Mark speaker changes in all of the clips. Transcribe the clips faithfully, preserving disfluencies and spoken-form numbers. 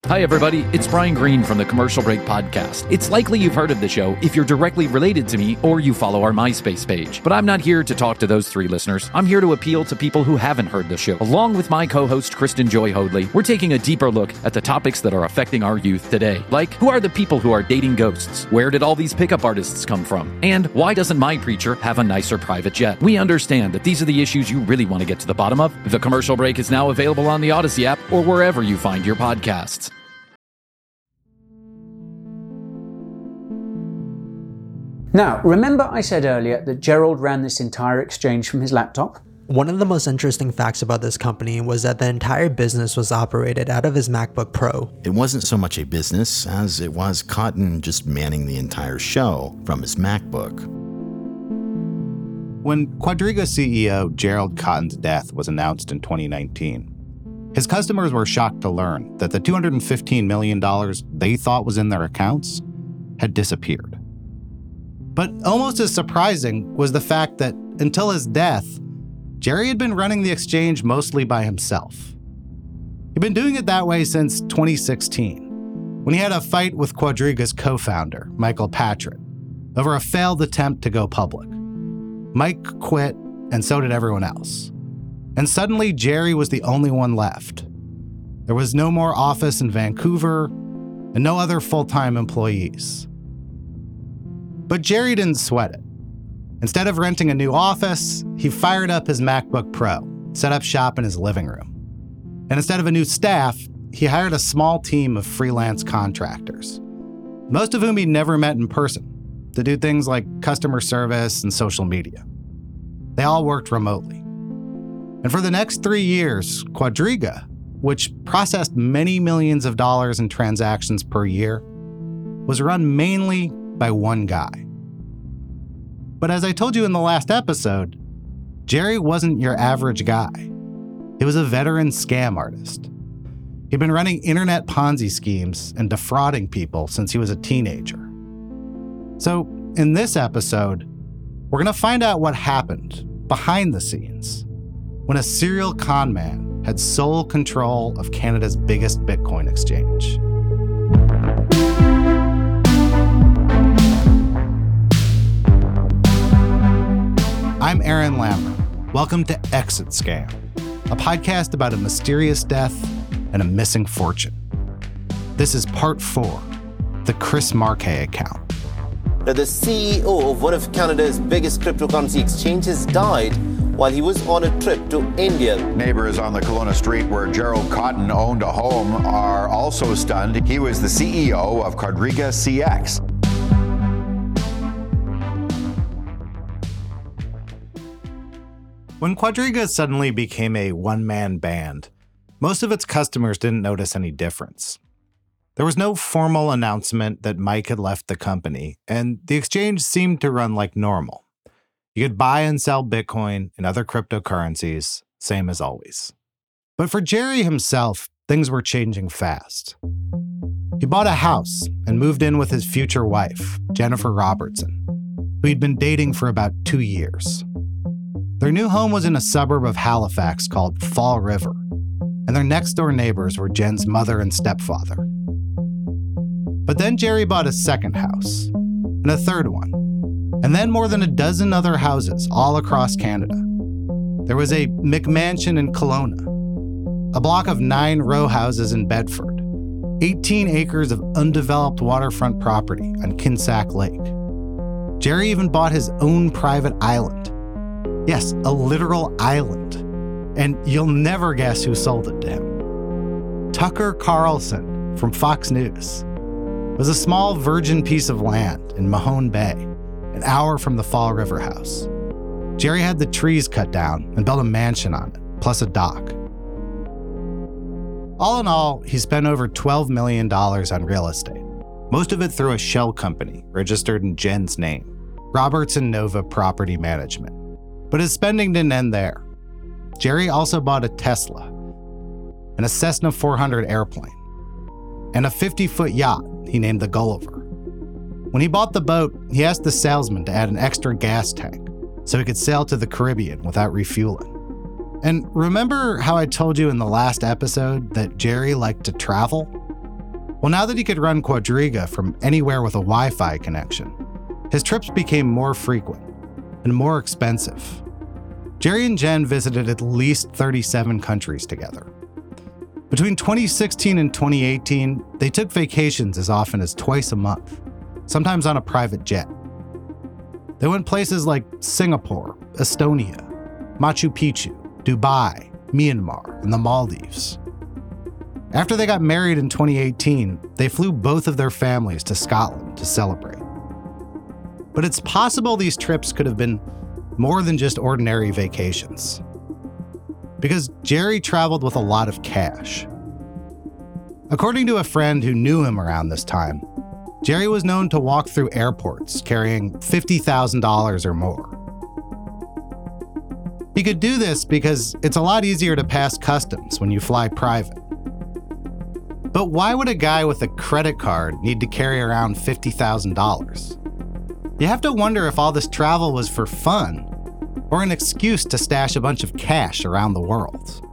Speaker 1: Hi, everybody. It's Brian Green from the Commercial Break Podcast. It's likely you've heard of the show if you're directly related to me or you follow our MySpace page. But I'm not here to talk to those three listeners. I'm here to appeal to people who haven't heard the show. Along with my co-host, Kristen Joy Hoadley, we're taking a deeper look at the topics that are affecting our youth today. Like, who are the people who are dating ghosts? Where did all these pickup artists come from? And why doesn't my preacher have a nicer private jet? We understand that these are the issues you really want to get to the bottom of. The Commercial Break is now available on the Odyssey app or wherever you find your podcasts.
Speaker 2: Now, remember I said earlier that Gerald ran this entire exchange from his laptop?
Speaker 3: One of the most interesting facts about this company was that the entire business was operated out of his MacBook Pro.
Speaker 4: It wasn't so much a business as it was Cotton just manning the entire show from his MacBook.
Speaker 5: When Quadriga C E O Gerald Cotton's death was announced in twenty nineteen, his customers were shocked to learn that the two hundred fifteen million dollars they thought was in their accounts had disappeared. But almost as surprising was the fact that until his death, Jerry had been running the exchange mostly by himself. He'd been doing it that way since twenty sixteen, when he had a fight with Quadriga's co-founder, Michael Patrick, over a failed attempt to go public. Mike quit, and so did everyone else. And suddenly, Jerry was the only one left. There was no more office in Vancouver, and no other full-time employees. But Jerry didn't sweat it. Instead of renting a new office, he fired up his MacBook Pro, set up shop in his living room. And instead of a new staff, he hired a small team of freelance contractors, most of whom he'd never met in person, to do things like customer service and social media. They all worked remotely. And for the next three years, Quadriga, which processed many millions of dollars in transactions per year, was run mainly by one guy. But as I told you in the last episode, Jerry wasn't your average guy. He was a veteran scam artist. He'd been running internet Ponzi schemes and defrauding people since he was a teenager. So in this episode, we're going to find out what happened behind the scenes when a serial con man had sole control of Canada's biggest Bitcoin exchange. I'm Aaron Lammer. Welcome to Exit Scam, a podcast about a mysterious death and a missing fortune. This is part four, the Chris Marquet account.
Speaker 6: Now, the C E O of one of Canada's biggest cryptocurrency exchanges died while he was on a trip to India.
Speaker 7: Neighbors on the Kelowna street where Gerald Cotton owned a home are also stunned. He was the C E O of Quadriga C X.
Speaker 5: When Quadriga suddenly became a one-man band, most of its customers didn't notice any difference. There was no formal announcement that Mike had left the company, and the exchange seemed to run like normal. You could buy and sell Bitcoin and other cryptocurrencies, same as always. But for Jerry himself, things were changing fast. He bought a house and moved in with his future wife, Jennifer Robertson, who he'd been dating for about two years. Their new home was in a suburb of Halifax called Fall River, and their next-door neighbors were Jen's mother and stepfather. But then Jerry bought a second house, and a third one, and then more than a dozen other houses all across Canada. There was a McMansion in Kelowna, a block of nine row houses in Bedford, eighteen acres of undeveloped waterfront property on Kinsack Lake. Jerry even bought his own private island. Yes, a literal island. And you'll never guess who sold it to him. Tucker Carlson from Fox News. It was a small virgin piece of land in Mahone Bay, an hour from the Fall River house. Jerry had the trees cut down and built a mansion on it, plus a dock. All in all, he spent over twelve million dollars on real estate, most of it through a shell company registered in Jen's name, Robertson Nova Property Management. But his spending didn't end there. Jerry also bought a Tesla, and a Cessna four hundred airplane, and a fifty-foot yacht he named the Gulliver. When he bought the boat, he asked the salesman to add an extra gas tank so he could sail to the Caribbean without refueling. And remember how I told you in the last episode that Jerry liked to travel? Well, now that he could run Quadriga from anywhere with a Wi-Fi connection, his trips became more frequent and more expensive. Jerry and Jen visited at least thirty-seven countries together. Between twenty sixteen and twenty eighteen, they took vacations as often as twice a month, sometimes on a private jet. They went places like Singapore, Estonia, Machu Picchu, Dubai, Myanmar, and the Maldives. After they got married in twenty eighteen, they flew both of their families to Scotland to celebrate. But it's possible these trips could have been more than just ordinary vacations. Because Jerry traveled with a lot of cash. According to a friend who knew him around this time, Jerry was known to walk through airports carrying fifty thousand dollars or more. He could do this because it's a lot easier to pass customs when you fly private. But why would a guy with a credit card need to carry around fifty thousand dollars? You have to wonder if all this travel was for fun or an excuse to stash a bunch of cash around the world.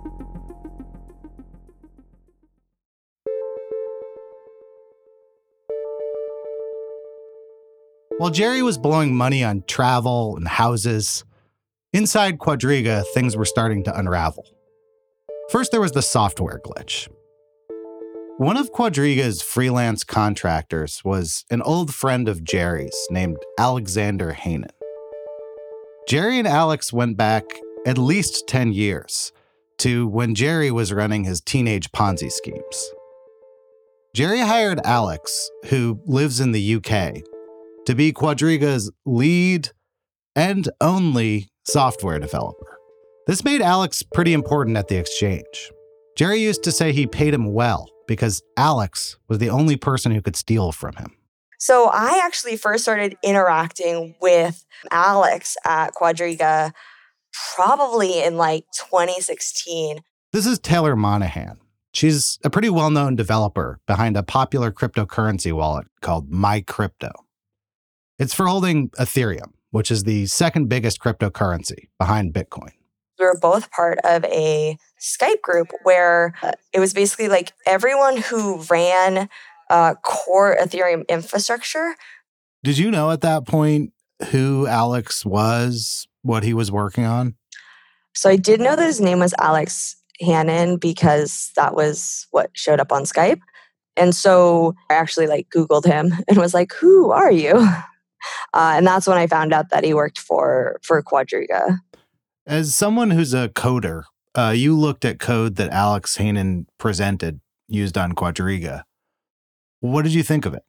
Speaker 5: While Jerry was blowing money on travel and houses, inside Quadriga, things were starting to unravel. First, there was the software glitch. One of Quadriga's freelance contractors was an old friend of Jerry's named Alexander Hanen. Jerry and Alex went back at least ten years to when Jerry was running his teenage Ponzi schemes. Jerry hired Alex, who lives in the U K, to be Quadriga's lead and only software developer. This made Alex pretty important at the exchange. Jerry used to say he paid him well because Alex was the only person who could steal from him.
Speaker 8: So I actually first started interacting with Alex at Quadriga probably in like twenty sixteen.
Speaker 5: This is Taylor Monahan. She's a pretty well-known developer behind a popular cryptocurrency wallet called MyCrypto. It's for holding Ethereum, which is the second biggest cryptocurrency behind Bitcoin.
Speaker 8: We were both part of a Skype group where uh, it was basically like everyone who ran uh, core Ethereum infrastructure.
Speaker 5: Did you know at that point who Alex was, what he was working on?
Speaker 8: So I did know that his name was Alex Hanen because that was what showed up on Skype. And so I actually like Googled him and was like, who are you? Uh, and that's when I found out that he worked for, for Quadriga.
Speaker 5: As someone who's a coder, uh, you looked at code that Alex Hanen presented used on Quadriga. What did you think of it?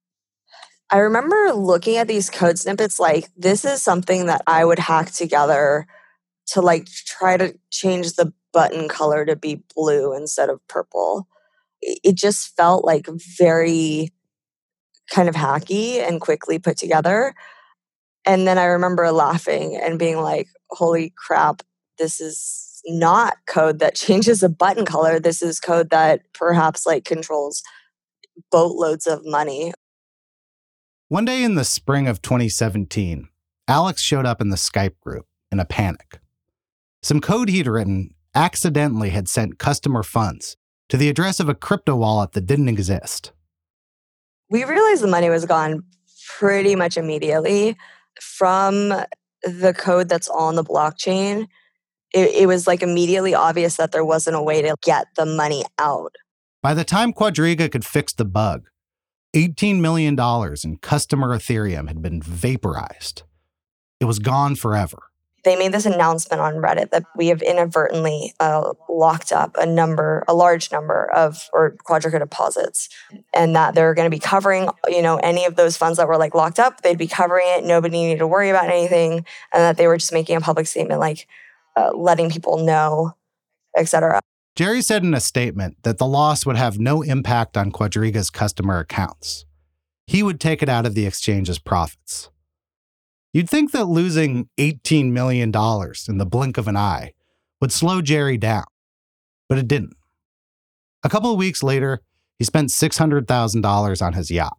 Speaker 8: I remember looking at these code snippets like, this is something that I would hack together to like try to change the button color to be blue instead of purple. It just felt like very kind of hacky and quickly put together. And then I remember laughing and being like, holy crap, this is not code that changes a button color. This is code that perhaps like controls boatloads of money.
Speaker 5: One day in the spring of twenty seventeen, Alex showed up in the Skype group in a panic. Some code he'd written accidentally had sent customer funds to the address of a crypto wallet that didn't exist.
Speaker 8: We realized the money was gone pretty much immediately. From the code that's on the blockchain, it, it was like immediately obvious that there wasn't a way to get the money out.
Speaker 5: By the time Quadriga could fix the bug, eighteen million dollars in customer Ethereum had been vaporized. It was gone forever.
Speaker 8: They made this announcement on Reddit that we have inadvertently uh, locked up a number, a large number of or Quadriga deposits, and that they're going to be covering, you know, any of those funds that were like locked up. They'd be covering it. Nobody needed to worry about anything, and that they were just making a public statement, like uh, letting people know, et cetera.
Speaker 5: Jerry said in a statement that the loss would have no impact on Quadriga's customer accounts. He would take it out of the exchange's profits. You'd think that losing eighteen million dollars in the blink of an eye would slow Jerry down, but it didn't. A couple of weeks later, he spent six hundred thousand dollars on his yacht.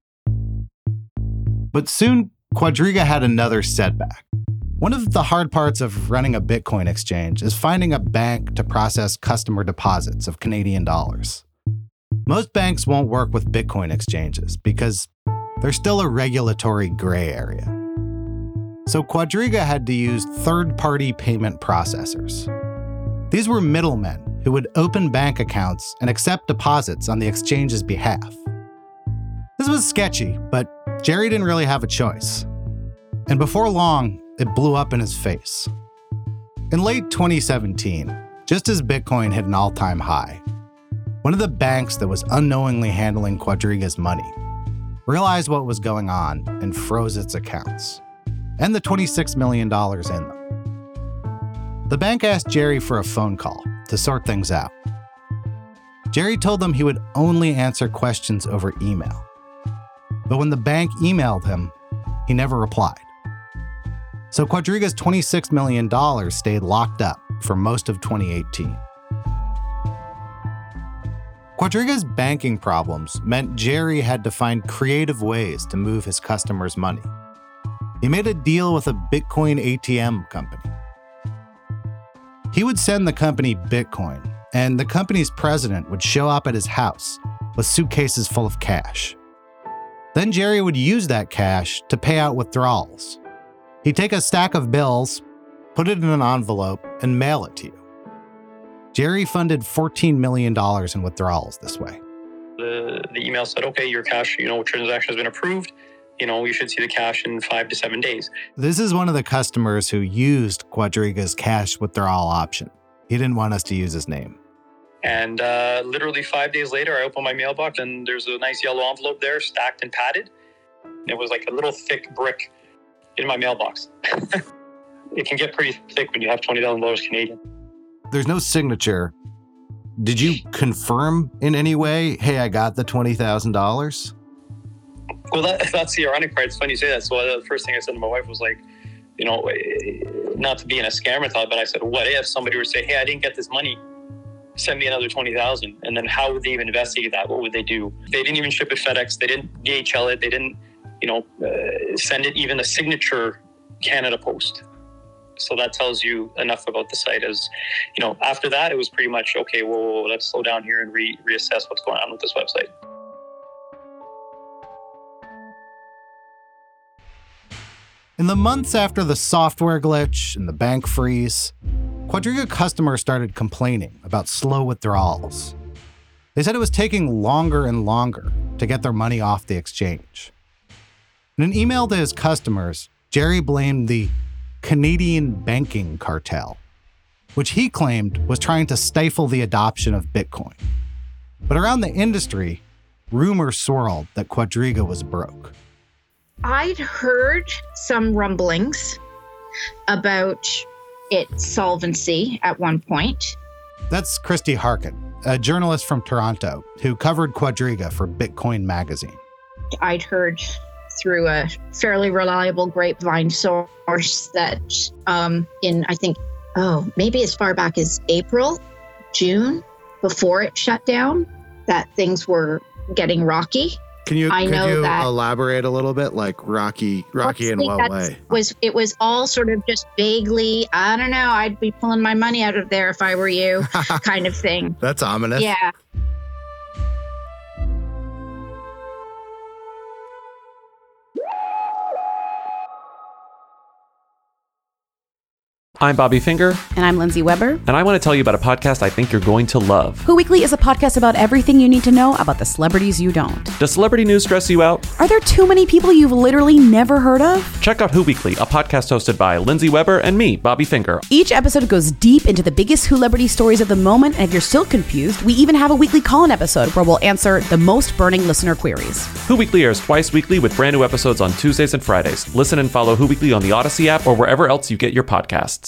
Speaker 5: But soon, Quadriga had another setback. One of the hard parts of running a Bitcoin exchange is finding a bank to process customer deposits of Canadian dollars. Most banks won't work with Bitcoin exchanges because there's still a regulatory gray area. So Quadriga had to use third-party payment processors. These were middlemen who would open bank accounts and accept deposits on the exchange's behalf. This was sketchy, but Jerry didn't really have a choice. And before long, it blew up in his face. In late twenty seventeen, just as Bitcoin hit an all-time high, one of the banks that was unknowingly handling Quadriga's money realized what was going on and froze its accounts, and the twenty-six million dollars in them. The bank asked Jerry for a phone call to sort things out. Jerry told them he would only answer questions over email. But when the bank emailed him, he never replied. So Quadriga's twenty-six million dollars stayed locked up for most of twenty eighteen. Quadriga's banking problems meant Jerry had to find creative ways to move his customers' money. He made a deal with a Bitcoin A T M company. He would send the company Bitcoin, and the company's president would show up at his house with suitcases full of cash. Then Jerry would use that cash to pay out withdrawals. He'd take a stack of bills, put it in an envelope, and mail it to you. Jerry funded fourteen million dollars in withdrawals this way.
Speaker 9: The, the email said, okay, your cash, you know, transaction has been approved. You know, you should see the cash in five to seven days.
Speaker 5: This is one of the customers who used Quadriga's cash withdrawal option. He didn't want us to use his name.
Speaker 9: And uh, literally five days later, I open my mailbox and there's a nice yellow envelope there, stacked and padded. And it was like a little thick brick in my mailbox. It can get pretty thick when you have twenty thousand dollars Canadian.
Speaker 5: There's no signature. Did you confirm in any way, hey, I got the twenty thousand dollars?
Speaker 9: Well, that, that's the ironic part. It's funny you say that. So the first thing I said to my wife was like, you know, not to be in a scam method, but I said, what if somebody were to say, hey, I didn't get this money, send me another twenty thousand dollars. And then how would they even investigate that? What would they do? They didn't even ship it FedEx. They didn't D H L it. They didn't, you know, uh, send it even a signature Canada Post. So that tells you enough about the site. As, you know, after that, it was pretty much, okay, well, let's slow down here and re- reassess what's going on with this website.
Speaker 5: In the months after the software glitch and the bank freeze, Quadriga customers started complaining about slow withdrawals. They said it was taking longer and longer to get their money off the exchange. In an email to his customers, Jerry blamed the Canadian banking cartel, which he claimed was trying to stifle the adoption of Bitcoin. But around the industry, rumors swirled that Quadriga was broke.
Speaker 10: I'd heard some rumblings about its solvency at one point.
Speaker 5: That's Christy Harkin, a journalist from Toronto who covered Quadriga for Bitcoin magazine.
Speaker 10: I'd heard through a fairly reliable grapevine source that um, in, I think, oh, maybe as far back as April, June, before it shut down, that things were getting rocky.
Speaker 11: Can you,
Speaker 10: I
Speaker 11: could
Speaker 10: know
Speaker 11: you
Speaker 10: that,
Speaker 11: elaborate a little bit? Like rocky, rocky in what way?
Speaker 10: Was, it was all sort of just vaguely, I don't know, I'd be pulling my money out of there if I were you, kind of thing.
Speaker 11: That's ominous.
Speaker 10: Yeah.
Speaker 12: I'm Bobby Finger.
Speaker 13: And I'm Lindsay Weber.
Speaker 12: And I want to tell you about a podcast I think you're going to love.
Speaker 13: Who Weekly is a podcast about everything you need to know about the celebrities you don't.
Speaker 12: Does celebrity news stress you out?
Speaker 13: Are there too many people you've literally never heard of?
Speaker 12: Check out Who Weekly, a podcast hosted by Lindsay Weber and me, Bobby Finger.
Speaker 13: Each episode goes deep into the biggest celebrity stories of the moment, and if you're still confused, we even have a weekly call-in episode where we'll answer the most burning listener queries.
Speaker 12: Who Weekly airs twice weekly with brand new episodes on Tuesdays and Fridays. Listen and follow Who Weekly on the Odyssey app or wherever else you get your podcasts.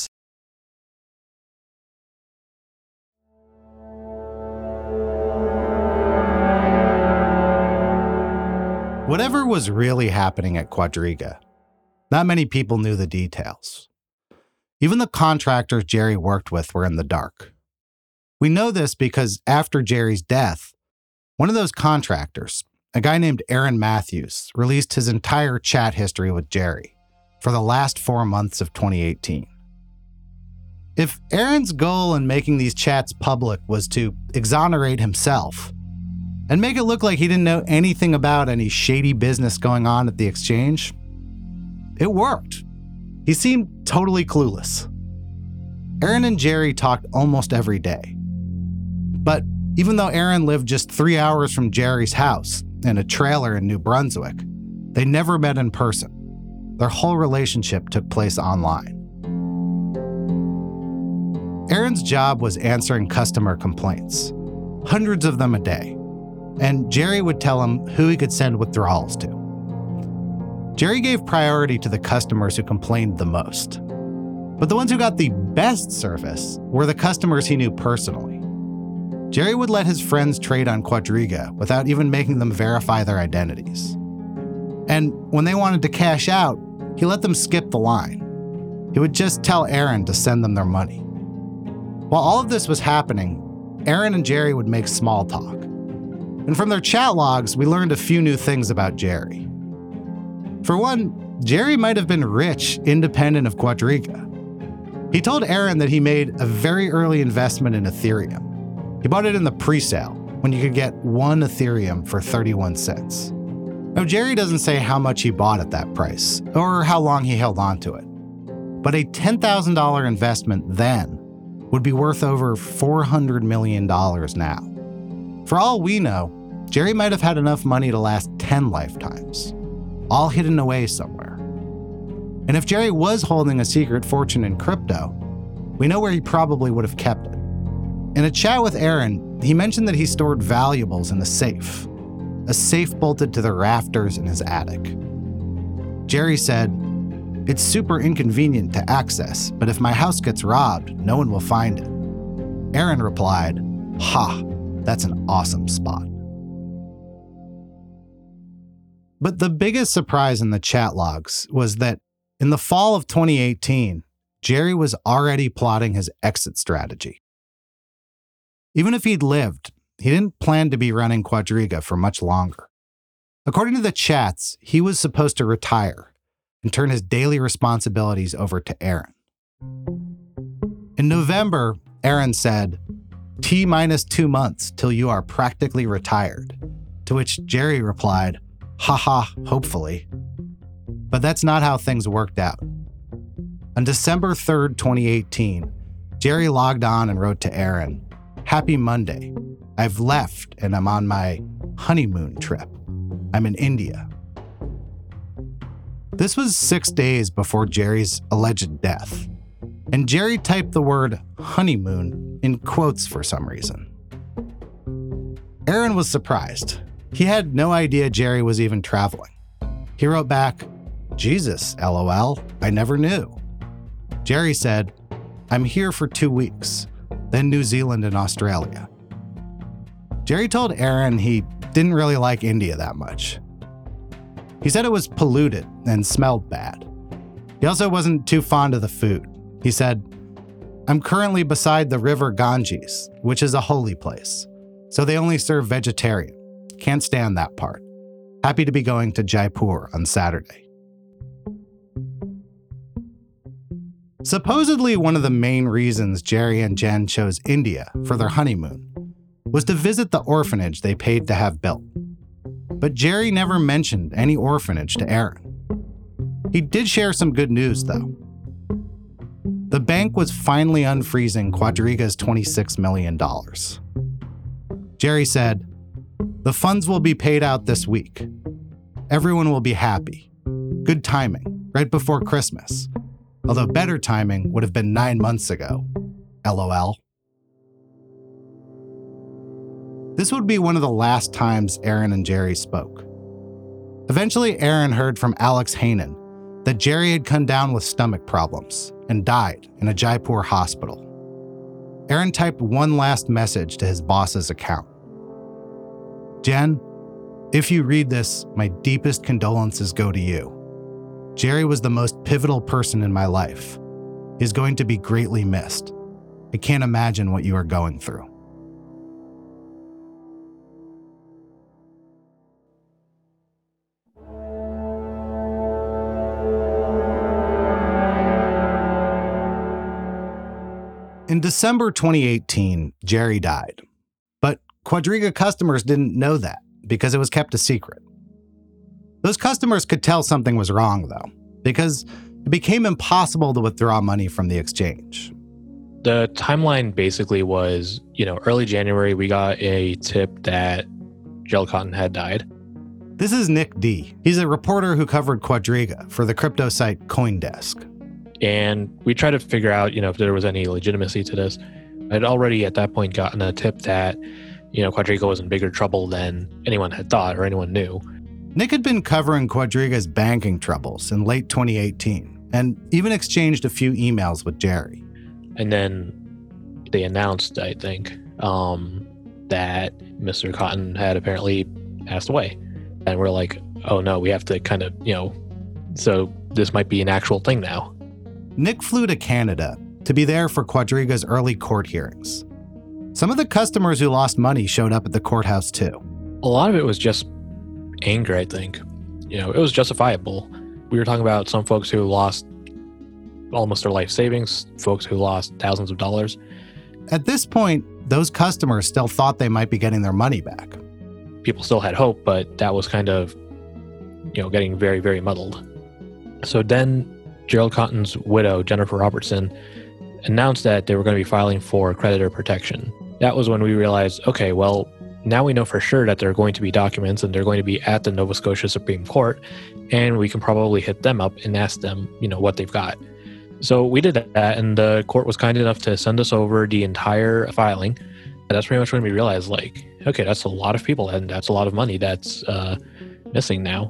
Speaker 5: Whatever was really happening at Quadriga, not many people knew the details. Even the contractors Jerry worked with were in the dark. We know this because after Jerry's death, one of those contractors, a guy named Aaron Matthews, released his entire chat history with Jerry for the last four months of twenty eighteen. If Aaron's goal in making these chats public was to exonerate himself, and make it look like he didn't know anything about any shady business going on at the exchange. It worked. He seemed totally clueless. Aaron and Jerry talked almost every day. But even though Aaron lived just three hours from Jerry's house in a trailer in New Brunswick, they never met in person. Their whole relationship took place online. Aaron's job was answering customer complaints, hundreds of them a day, and Jerry would tell him who he could send withdrawals to. Jerry gave priority to the customers who complained the most. But the ones who got the best service were the customers he knew personally. Jerry would let his friends trade on Quadriga without even making them verify their identities. And when they wanted to cash out, he let them skip the line. He would just tell Aaron to send them their money. While all of this was happening, Aaron and Jerry would make small talk. And from their chat logs, we learned a few new things about Jerry. For one, Jerry might have been rich, independent of Quadriga. He told Aaron that he made a very early investment in Ethereum. He bought it in the pre-sale, when you could get one Ethereum for thirty-one cents. Now, Jerry doesn't say how much he bought at that price, or how long he held on to it. But a ten thousand dollars investment then would be worth over four hundred million dollars now. For all we know, Jerry might have had enough money to last ten lifetimes, all hidden away somewhere. And if Jerry was holding a secret fortune in crypto, we know where he probably would have kept it. In a chat with Aaron, he mentioned that he stored valuables in a safe, a safe bolted to the rafters in his attic. Jerry said, "It's super inconvenient to access, but if my house gets robbed, no one will find it." Aaron replied, "Ha, that's an awesome spot." But the biggest surprise in the chat logs was that in the fall of twenty eighteen, Jerry was already plotting his exit strategy. Even if he'd lived, he didn't plan to be running Quadriga for much longer. According to the chats, he was supposed to retire and turn his daily responsibilities over to Aaron. In November, Aaron said, "T minus two months till you are practically retired," to which Jerry replied, "Haha, hopefully." But that's not how things worked out. On December third, twenty eighteen, Jerry logged on and wrote to Aaron, "Happy Monday. I've left and I'm on my honeymoon trip. I'm in India." This was six days before Jerry's alleged death, and Jerry typed the word honeymoon in quotes for some reason. Aaron was surprised. He had no idea Jerry was even traveling. He wrote back, "Jesus, lol, I never knew." Jerry said, "I'm here for two weeks, then New Zealand and Australia." Jerry told Aaron he didn't really like India that much. He said it was polluted and smelled bad. He also wasn't too fond of the food. He said, "I'm currently beside the river Ganges, which is a holy place, so they only serve vegetarian. Can't stand that part. Happy to be going to Jaipur on Saturday." Supposedly, one of the main reasons Jerry and Jen chose India for their honeymoon was to visit the orphanage they paid to have built. But Jerry never mentioned any orphanage to Aaron. He did share some good news, though. The bank was finally unfreezing Quadriga's twenty-six million dollars. Jerry said, "The funds will be paid out this week. Everyone will be happy. Good timing, right before Christmas. Although better timing would have been nine months ago. LOL." This would be one of the last times Aaron and Jerry spoke. Eventually, Aaron heard from Alex Hainan that Jerry had come down with stomach problems and died in a Jaipur hospital. Aaron typed one last message to his boss's account. "Jen, if you read this, my deepest condolences go to you. Jerry was the most pivotal person in my life. He's going to be greatly missed. I can't imagine what you are going through." In December twenty eighteen, Jerry died. But Quadriga customers didn't know that because it was kept a secret. Those customers could tell something was wrong, though, because it became impossible to withdraw money from the exchange.
Speaker 14: The timeline basically was, you know, early January, we got a tip that Gerald Cotten had died.
Speaker 5: This is Nick D. He's a reporter who covered Quadriga for the crypto site CoinDesk.
Speaker 14: And we tried to figure out, you know, if there was any legitimacy to this. I'd already at that point gotten a tip that, you know, Quadriga was in bigger trouble than anyone had thought or anyone knew.
Speaker 5: Nick had been covering Quadriga's banking troubles in late twenty eighteen and even exchanged a few emails with Jerry.
Speaker 14: And then they announced, I think, um, that Mister Cotten had apparently passed away. And we're like, oh no, we have to kind of, you know, so this might be an actual thing now.
Speaker 5: Nick flew to Canada to be there for Quadriga's early court hearings. Some of the customers who lost money showed up at the courthouse too.
Speaker 14: A lot of it was just anger, I think. You know, it was justifiable. We were talking about some folks who lost almost their life savings, folks who lost thousands of dollars.
Speaker 5: At this point, those customers still thought they might be getting their money back.
Speaker 14: People still had hope, but that was kind of, you know, getting very, very muddled. So then Gerald Cotten's widow, Jennifer Robertson, announced that they were going to be filing for creditor protection. That was when we realized, okay, well, now we know for sure that there are going to be documents and they're going to be at the Nova Scotia Supreme Court, and we can probably hit them up and ask them, you know, what they've got. So we did that, and the court was kind enough to send us over the entire filing. And that's pretty much when we realized, like, okay, that's a lot of people, and that's a lot of money that's uh, missing now.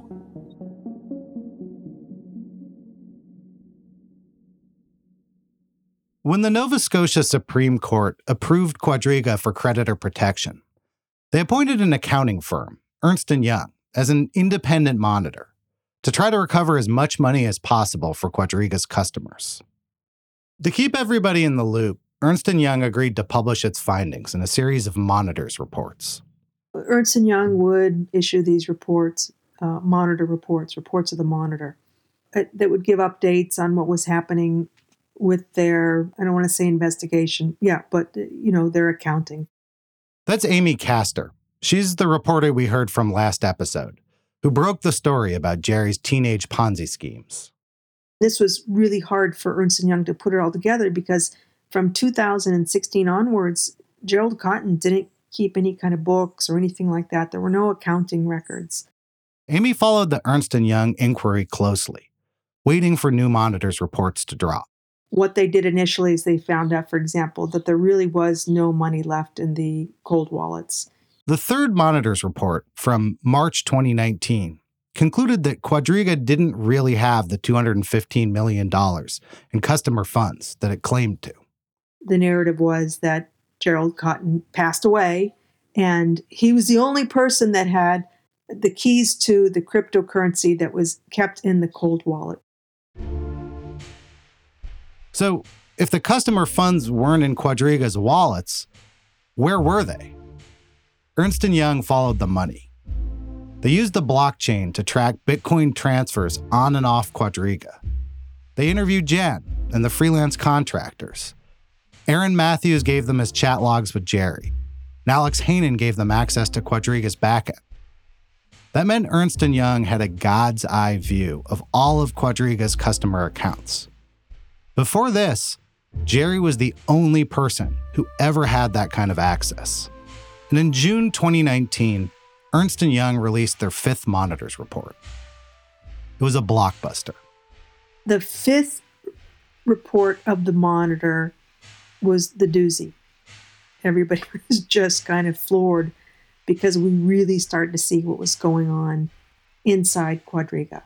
Speaker 5: When the Nova Scotia Supreme Court approved Quadriga for creditor protection, they appointed an accounting firm, Ernst and Young, as an independent monitor to try to recover as much money as possible for Quadriga's customers. To keep everybody in the loop, Ernst and Young agreed to publish its findings in a series of monitors reports.
Speaker 15: Ernst and Young would issue these reports, uh, monitor reports, reports of the monitor, uh, that would give updates on what was happening with their, I don't want to say investigation, yeah, but, you know, their accounting.
Speaker 5: That's Amy Castor. She's the reporter we heard from last episode, who broke the story about Jerry's teenage Ponzi schemes.
Speaker 15: This was really hard for Ernst and Young to put it all together because from two thousand sixteen onwards, Gerald Cotten didn't keep any kind of books or anything like that. There were no accounting records.
Speaker 5: Amy followed the Ernst and Young inquiry closely, waiting for new monitors reports to drop.
Speaker 15: What they did initially is they found out, for example, that there really was no money left in the cold wallets.
Speaker 5: The third monitors report from March twenty nineteen concluded that Quadriga didn't really have the two hundred fifteen million dollars in customer funds that it claimed to.
Speaker 15: The narrative was that Gerald Cotten passed away, and he was the only person that had the keys to the cryptocurrency that was kept in the cold wallet.
Speaker 5: So, if the customer funds weren't in Quadriga's wallets, where were they? Ernst and Young followed the money. They used the blockchain to track Bitcoin transfers on and off Quadriga. They interviewed Jen and the freelance contractors. Aaron Matthews gave them his chat logs with Jerry, and Alex Hainan gave them access to Quadriga's backend. That meant Ernst and Young had a god's eye view of all of Quadriga's customer accounts. Before this, Jerry was the only person who ever had that kind of access. And in June twenty nineteen, Ernst and Young released their fifth monitors report. It was a blockbuster.
Speaker 15: The fifth report of the monitor was the doozy. Everybody was just kind of floored because we really started to see what was going on inside Quadriga.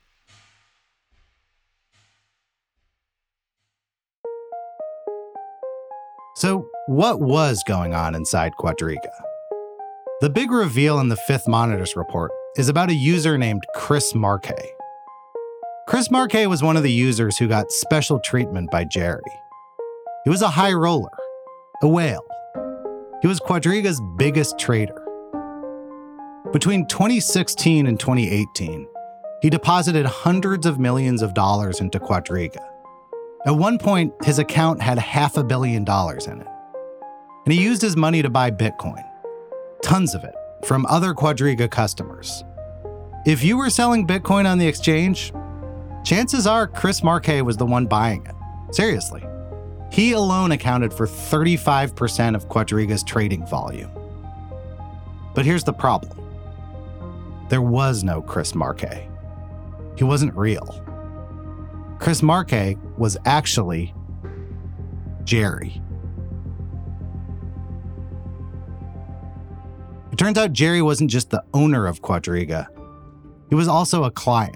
Speaker 5: So, what was going on inside Quadriga? The big reveal in the fifth monitors report is about a user named Chris Marquet. Chris Marquet was one of the users who got special treatment by Jerry. He was a high roller, a whale. He was Quadriga's biggest trader. Between twenty sixteen and twenty eighteen, he deposited hundreds of millions of dollars into Quadriga. At one point, his account had half a billion dollars in it. And he used his money to buy Bitcoin. Tons of it from other Quadriga customers. If you were selling Bitcoin on the exchange, chances are Chris Marquet was the one buying it. Seriously. He alone accounted for thirty-five percent of Quadriga's trading volume. But here's the problem. There was no Chris Marquet. He wasn't real. Chris Marquet was actually Jerry. It turns out Jerry wasn't just the owner of Quadriga. He was also a client.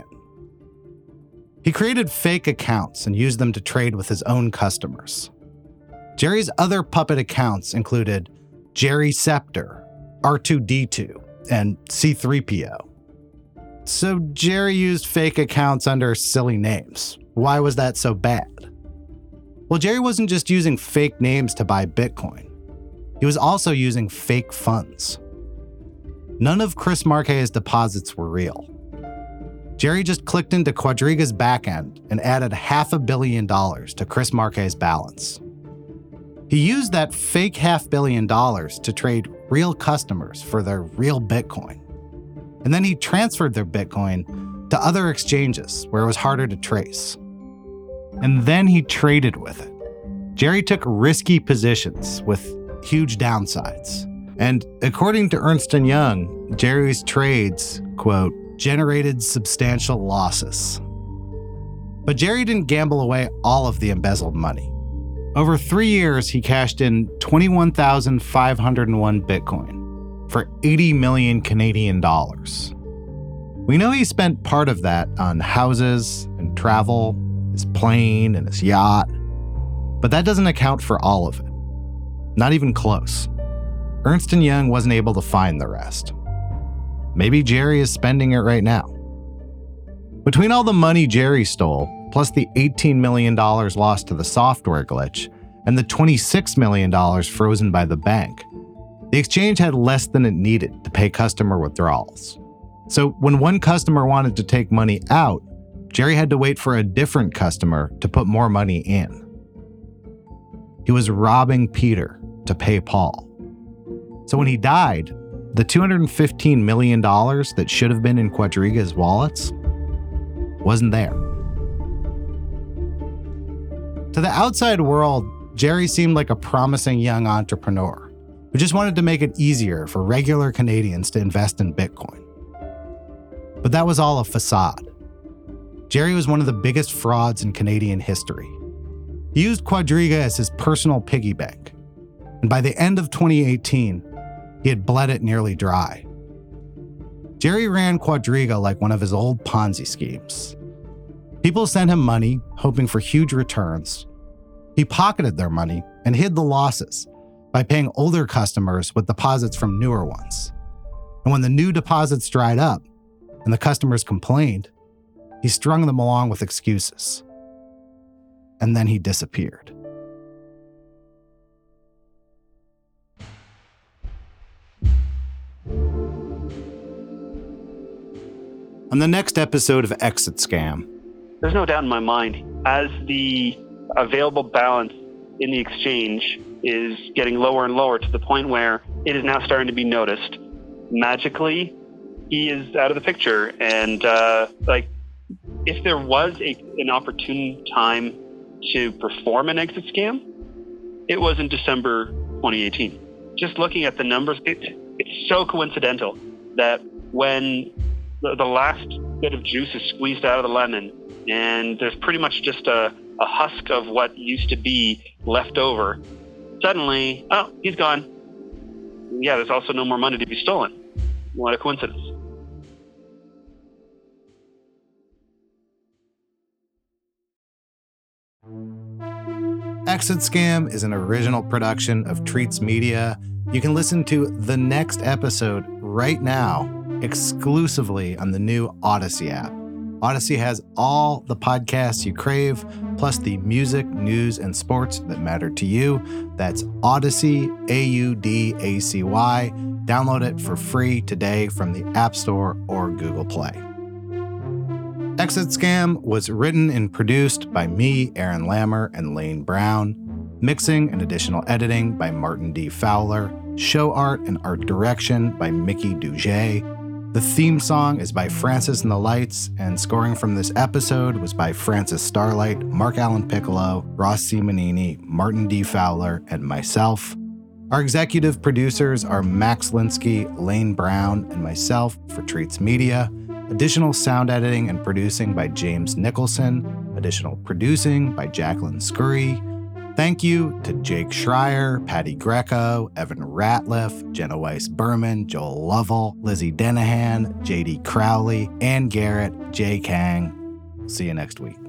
Speaker 5: He created fake accounts and used them to trade with his own customers. Jerry's other puppet accounts included Jerry Scepter, R two D two, and C three P O. So Jerry used fake accounts under silly names. Why was that so bad? Well, Jerry wasn't just using fake names to buy Bitcoin. He was also using fake funds. None of Chris Marquet's deposits were real. Jerry just clicked into Quadriga's backend and added half a billion dollars to Chris Marquet's balance. He used that fake half billion dollars to trade real customers for their real Bitcoin. And then he transferred their Bitcoin to other exchanges where it was harder to trace. And then he traded with it. Jerry took risky positions with huge downsides. And according to Ernst and Young, Jerry's trades, quote, generated substantial losses. But Jerry didn't gamble away all of the embezzled money. Over three years, he cashed in twenty-one thousand five hundred one Bitcoin for eighty million Canadian dollars. We know he spent part of that on houses and travel, his plane and his yacht, but that doesn't account for all of it. Not even close. Ernst and Young wasn't able to find the rest. Maybe Jerry is spending it right now. Between all the money Jerry stole, plus the eighteen million dollars lost to the software glitch, and the twenty-six million dollars frozen by the bank, the exchange had less than it needed to pay customer withdrawals. So when one customer wanted to take money out, Jerry had to wait for a different customer to put more money in. He was robbing Peter to pay Paul. So when he died, the two hundred fifteen million dollars that should have been in Quadriga's wallets wasn't there. To the outside world, Jerry seemed like a promising young entrepreneur who just wanted to make it easier for regular Canadians to invest in Bitcoin. But that was all a facade. Jerry was one of the biggest frauds in Canadian history. He used Quadriga as his personal piggy bank, and by the end of twenty eighteen, he had bled it nearly dry. Jerry ran Quadriga like one of his old Ponzi schemes. People sent him money, hoping for huge returns. He pocketed their money and hid the losses by paying older customers with deposits from newer ones. And when the new deposits dried up and the customers complained, he strung them along with excuses. And then he disappeared. On the next episode of Exit Scam.
Speaker 16: There's no doubt in my mind, as the available balance in the exchange is getting lower and lower to the point where it is now starting to be noticed, magically, he is out of the picture. And uh, like, if there was a, an opportune time to perform an exit scam, it was in December twenty eighteen. Just looking at the numbers, it, it's so coincidental that when the, the last bit of juice is squeezed out of the lemon and there's pretty much just a, a husk of what used to be left over, suddenly, oh, he's gone. Yeah, there's also no more money to be stolen. What a coincidence.
Speaker 5: Exit Scam is an original production of Treats Media. You can listen to the next episode right now exclusively on the new Odyssey app. Odyssey has all the podcasts you crave, plus the music, news, and sports that matter to you. That's Odyssey, A U D A C Y. Download it for free today from the App Store or Google Play. Exit Scam was written and produced by me, Aaron Lammer, and Lane Brown. Mixing and additional editing by Martin D. Fowler. Show art and art direction by Mickey Duget. The theme song is by Francis and the Lights, and scoring from this episode was by Francis Starlight, Mark Allen Piccolo, Ross Simonini, Martin D. Fowler, and myself. Our executive producers are Max Linsky, Lane Brown, and myself for Treats Media. Additional sound editing and producing by James Nicholson. Additional producing by Jacqueline Scurry. Thank you to Jake Schreier, Patty Greco, Evan Ratliff, Jenna Weiss Berman, Joel Lovell, Lizzie Denahan, J D Crowley, Ann Garrett, Jay Kang. See you next week.